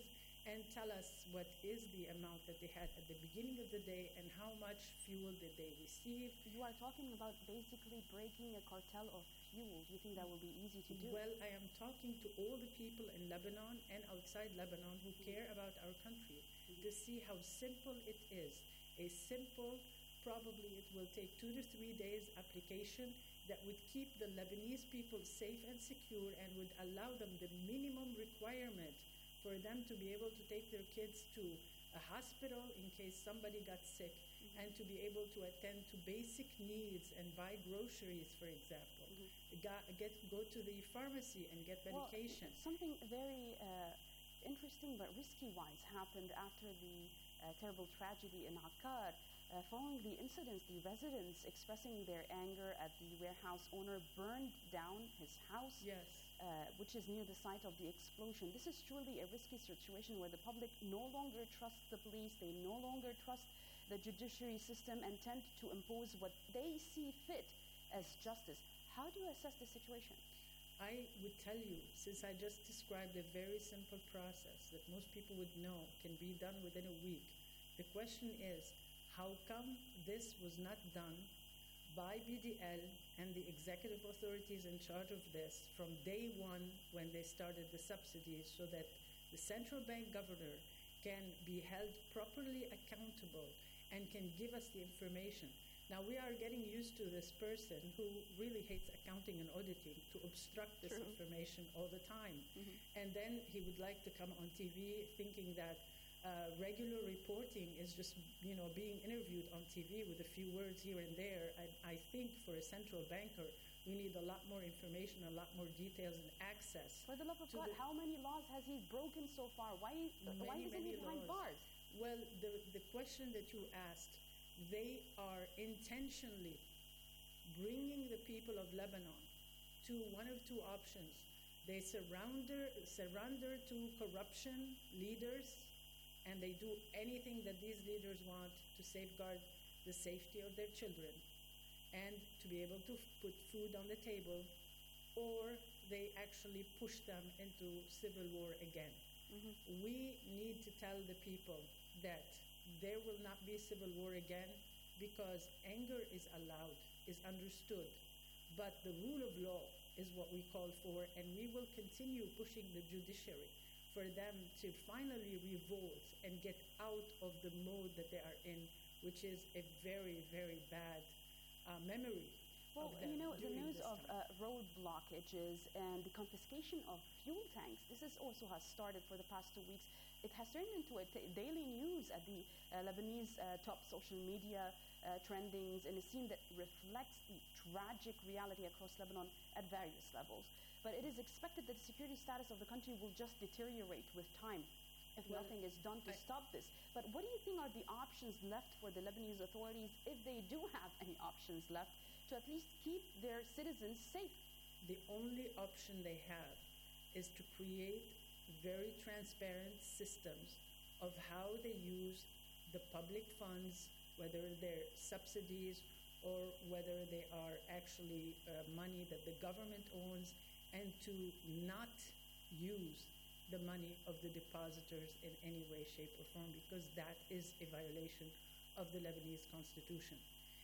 and tell us what is the amount that they had at the beginning of the day and how much fuel did they receive. You are talking about basically breaking a cartel of fuel. Do you think that will be easy to do? Well, I am talking to all the people in Lebanon and outside Lebanon who mm-hmm. care about our country mm-hmm. to see how simple it is. A simple, probably it will take two to three days application that would keep the Lebanese people safe and secure and would allow them the minimum requirement for them to be able to take their kids to a hospital in case somebody got sick mm-hmm. and to be able to attend to basic needs and buy groceries, for example. Mm-hmm. Got, get, go to the pharmacy and get medication. Well, something very uh, interesting but risky-wise happened after the uh, terrible tragedy in Akkar. Uh, following the incidents, the residents expressing their anger at the warehouse owner burned down his house, yes. uh, which is near the site of the explosion. This is truly a risky situation where the public no longer trusts the police, they no longer trust the judiciary system and tend to impose what they see fit as justice. How do you assess the situation? I would tell you, since I just described a very simple process that most people would know can be done within a week, the question is, how come this was not done by B D L and the executive authorities in charge of this from day one when they started the subsidies, so that the central bank governor can be held properly accountable and can give us the information? Now, we are getting used to this person who really hates accounting and auditing to obstruct this True. information all the time. Mm-hmm. And then he would like to come on T V thinking that Uh, regular reporting is just, you know, being interviewed on T V with a few words here and there. And I think for a central banker, we need a lot more information, a lot more details and access. For the love of God, how many laws has he broken so far? Why, many, why isn't many he behind laws. bars? Well, the, the question that you asked, they are intentionally bringing the people of Lebanon to one of two options. They surrender, surrender to corruption leaders, and they do anything that these leaders want to safeguard the safety of their children and to be able to f- put food on the table, or they actually push them into civil war again. Mm-hmm. We need to tell the people that there will not be civil war again, because anger is allowed, is understood, but the rule of law is what we call for, and we will continue pushing the judiciary for them to finally revolt and get out of the mode that they are in, which is a very, very bad uh, memory. Well, of them you know, the during news this of time. uh, road blockages and the confiscation of fuel tanks, this is also has started for the past two weeks. It has turned into a t- daily news at the uh, Lebanese uh, top social media uh, trendings in a scene that reflects the tragic reality across Lebanon at various levels. But it is expected that the security status of the country will just deteriorate with time if Well, nothing is done to I- stop this. But what do you think are the options left for the Lebanese authorities, if they do have any options left, to at least keep their citizens safe? The only option they have is to create very transparent systems of how they use the public funds, whether they're subsidies or whether they are actually uh, money that the government owns, and to not use the money of the depositors in any way, shape, or form, because that is a violation of the Lebanese constitution.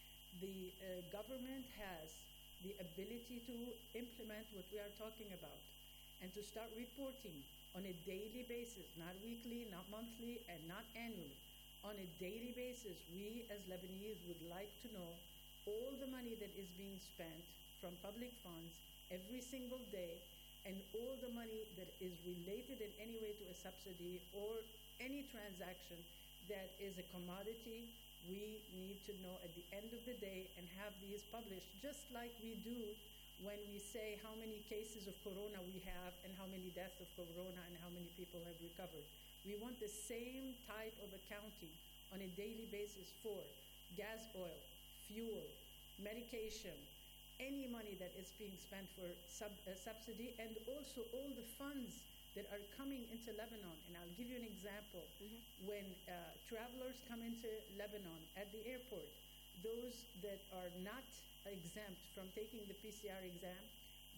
The uh, government has the ability to implement what we are talking about and to start reporting on a daily basis, not weekly, not monthly, and not annually. On a daily basis, we as Lebanese would like to know all the money that is being spent from public funds every single day, and all the money that is related in any way to a subsidy or any transaction that is a commodity. We need to know at the end of the day and have these published, just like we do when we say how many cases of corona we have and how many deaths of corona and how many people have recovered. We want the same type of accounting on a daily basis for gas oil, fuel, medication, any money that is being spent for sub, uh, subsidy, and also all the funds that are coming into Lebanon. And I'll give you an example. Mm-hmm. When uh, travelers come into Lebanon at the airport, those that are not exempt from taking the P C R exam,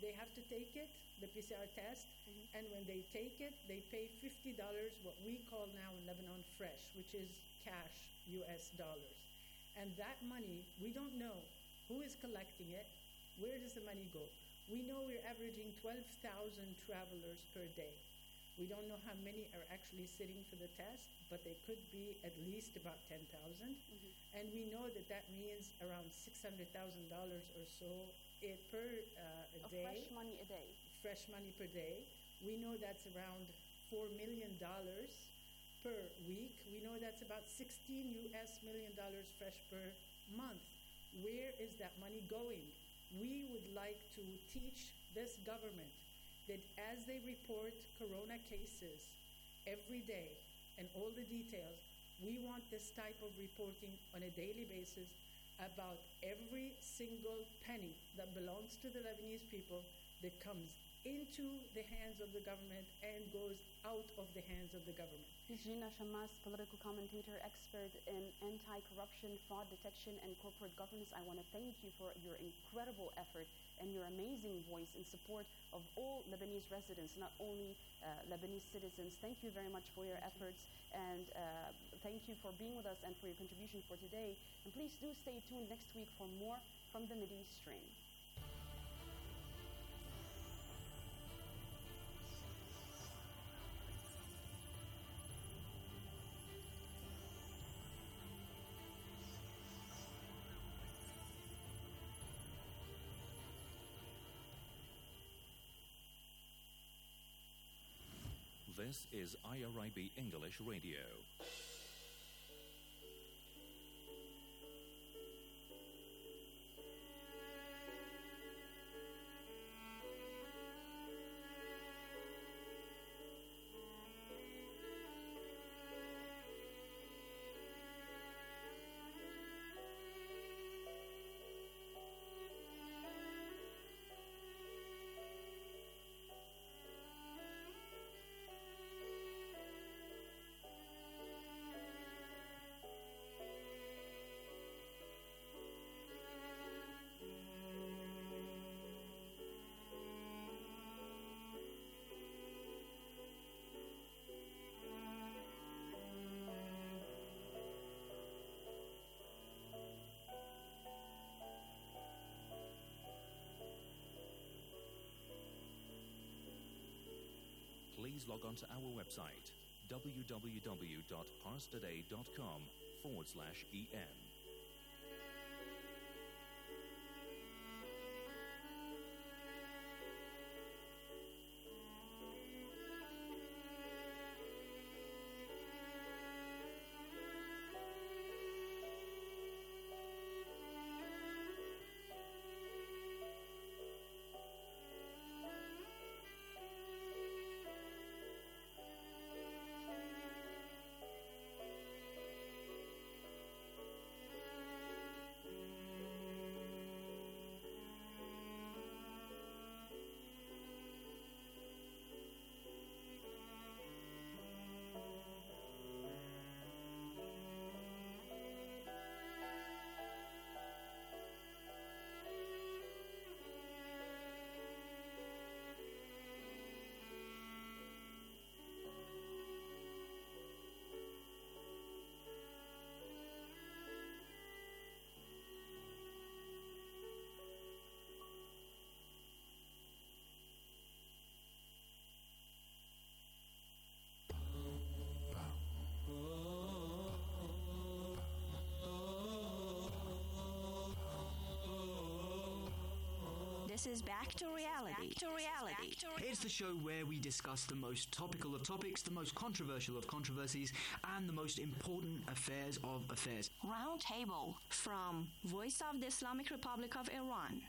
they have to take it, the P C R test, mm-hmm. and when they take it, they pay fifty dollars, what we call now in Lebanon fresh, which is cash U S dollars. And that money, we don't know who is collecting it, where does the money go? We know we're averaging twelve thousand travelers per day. We don't know how many are actually sitting for the test, but they could be at least about ten thousand. Mm-hmm. And we know that that means around six hundred thousand dollars or so it per uh, a of day. Fresh money a day. Fresh money per day. We know that's around four million dollars per week. We know that's about sixteen U S million dollars fresh per month. Where is that money going? We would like to teach this government that as they report corona cases every day and all the details, we want this type of reporting on a daily basis about every single penny that belongs to the Lebanese people that comes into the hands of the government and goes out of the hands of the government. Gina Shammas, political commentator, expert in anti-corruption, fraud detection, and corporate governance. I want to thank you for your incredible effort and your amazing voice in support of all Lebanese residents, not only uh, Lebanese citizens. Thank you very much for your efforts, and uh, thank you for being with us and for your contribution for today. And please do stay tuned next week for more from the Mideast Stream. This is I R I B English Radio. Please log on to our website, www.parstoday.com forward slash EN. This is Back to Reality. Back to Reality. It's the show where we discuss the most topical of topics, the most controversial of controversies, and the most important affairs of affairs. Roundtable from Voice of the Islamic Republic of Iran.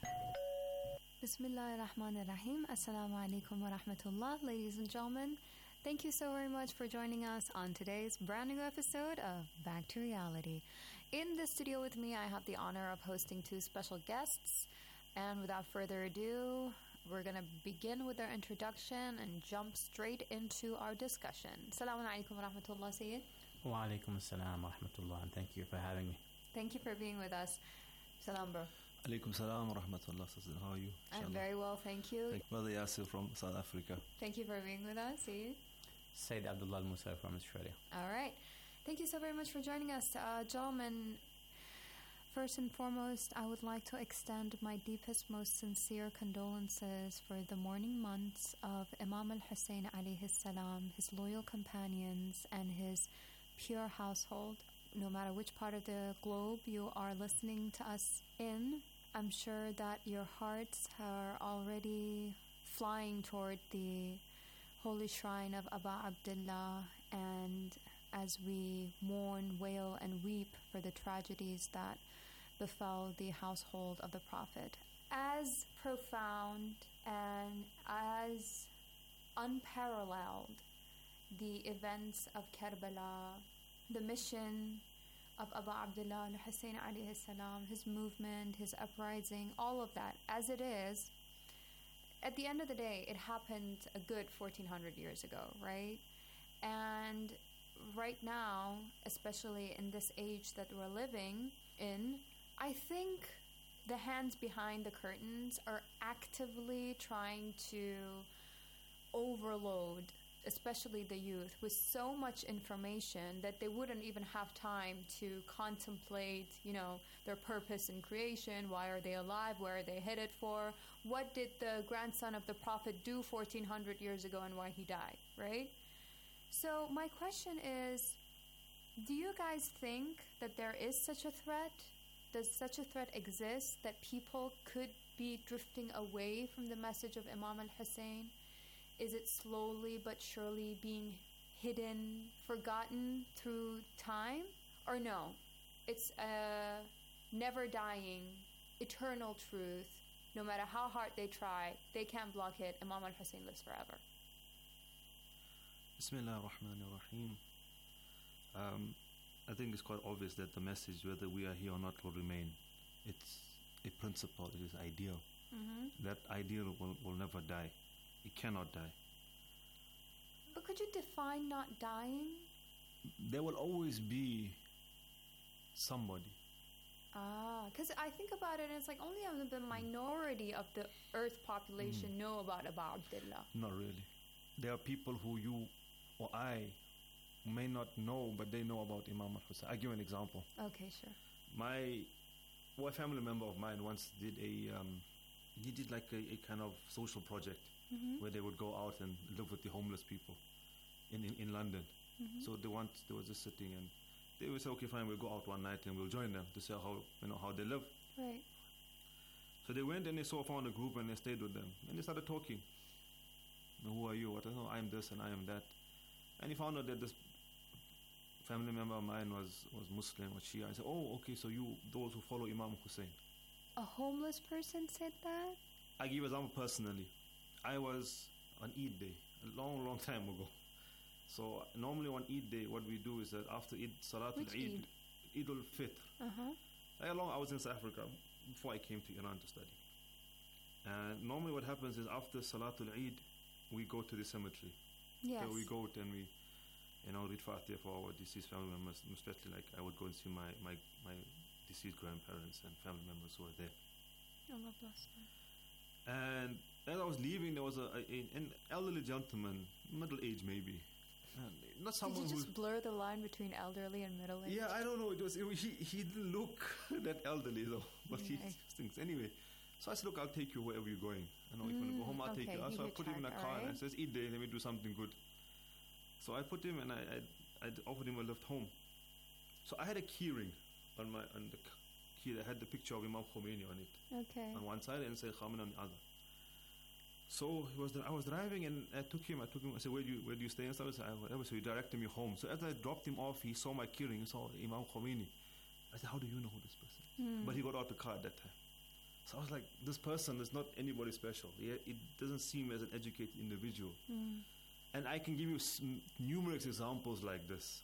Bismillah ar-Rahman ar-Rahim. Assalamu alaikum wa rahmatullah. Ladies and gentlemen, thank you so very much for joining us on today's brand new episode of Back to Reality. In the studio with me, I have the honor of hosting two special guests. And without further ado, we're going to begin with our introduction and jump straight into our discussion. Assalamu alaikum wa rahmatullah, Sayyid. Wa alaikum assalam wa rahmatullah, and thank you for having me. Thank you for being with us. Salam, bro. Alaikum salam wa rahmatullah. How are you? I'm very well, thank you. Thank Brother Yasir from South Africa. Thank you for being with us. See? Sayyid Abdullah Musa from Australia. All right. Thank you so very much for joining us. Uh, gentlemen, first and foremost, I would like to extend my deepest, most sincere condolences for the mourning months of Imam al-Hussein alayhi salam, his loyal companions, and his pure household. No matter which part of the globe you are listening to us in, I'm sure that your hearts are already flying toward the holy shrine of Aba Abdullah, and as we mourn, wail, and weep for the tragedies that befell the household of the Prophet. As profound and as unparalleled the events of Karbala, the mission of Abu Abdullah al-Hussein alayhi salam, his movement, his uprising, all of that, as it is, at the end of the day, it happened a good fourteen hundred years ago, right? And right now, especially in this age that we're living in, I think the hands behind the curtains are actively trying to overload, especially the youth, with so much information that they wouldn't even have time to contemplate, you know, their purpose in creation. Why are they alive? Where are they headed for? What did the grandson of the Prophet do fourteen hundred years ago and why he died, right? So my question is, do you guys think that there is such a threat? Does such a threat exist that people could be drifting away from the message of Imam al-Hussein? Is it slowly but surely being hidden, forgotten through time? Or no, it's a never dying, eternal truth. No matter how hard they try, they can't block it. Imam al-Hussein lives forever. Bismillah ar-Rahman ar-Rahim. Um, I think it's quite obvious that the message, whether we are here or not, will remain. It's a principle, it is ideal. Mm-hmm. That ideal will, will never die. It cannot die. But could you define not dying? There will always be somebody. Ah, because I think about it and it's like only the minority of the earth population Mm. know about Abu Abdullah. Not really. There are people who you or I may not know, but they know about Imam al-Hussein. I'll give you an example. Okay, sure. My well, a family member of mine once did a, um, he did like a, a kind of social project Mhm. where they would go out and live with the homeless people in, in, in London. Mhm. So they want, they were just sitting and they would say, okay, fine, we'll go out one night and we'll join them to see how, you know, how they live. Right. So they went and they saw, found a group and they stayed with them. And they started talking. Who are you? What? No, I am this and I am that. And he found out that this family member of mine was, was Muslim, was Shia. I said, oh, okay, so you, those who follow Imam Hussein. A homeless person said that? I give an example personally. I was on Eid Day, a long, long time ago. So normally on Eid Day, what we do is that after Eid, Salatul Which Eid, Eid al-Fitr. Uh-huh. Like long I was in South Africa before I came to Iran to study. And normally what happens is after Salatul Eid, we go to the cemetery. Yes. So we go and we, you know, read Fatiha for our deceased family members. Especially like I would go and see my, my, my deceased grandparents and family members who are there. Allah bless them. And as I was leaving, there was a, a an elderly gentleman, middle age maybe, and not someone Did you who. just blur the line between elderly and middle age? Yeah, I don't know. It was it, was- he he didn't look that elderly though, but he Okay. thinks anyway. So I said, look, I'll take you wherever you're going. I know if you want to go Mm, home, I'll take okay, you. he So I put him in a hitchhiked, car and I alright. says, eat day, let me do something good. So I put him and I I, I offered him a lift home. So I had a key ring on my on the k- key that had the picture of Imam Khomeini on it. Okay. On one side and Sayyid Khamenei on the other. So he was I was driving and I took him. I took him. I said, "Where do you where do you stay?" And so I said, "I- whatever." So he directed me home. So as I dropped him off, he saw my keyring. He saw Imam Khomeini. I said, "How do you know who this person is?" Hmm. But he got out the car at that time. So I was like, "This person is not anybody special. Yeah, it doesn't seem as an educated individual." Mm. And I can give you s- numerous examples like this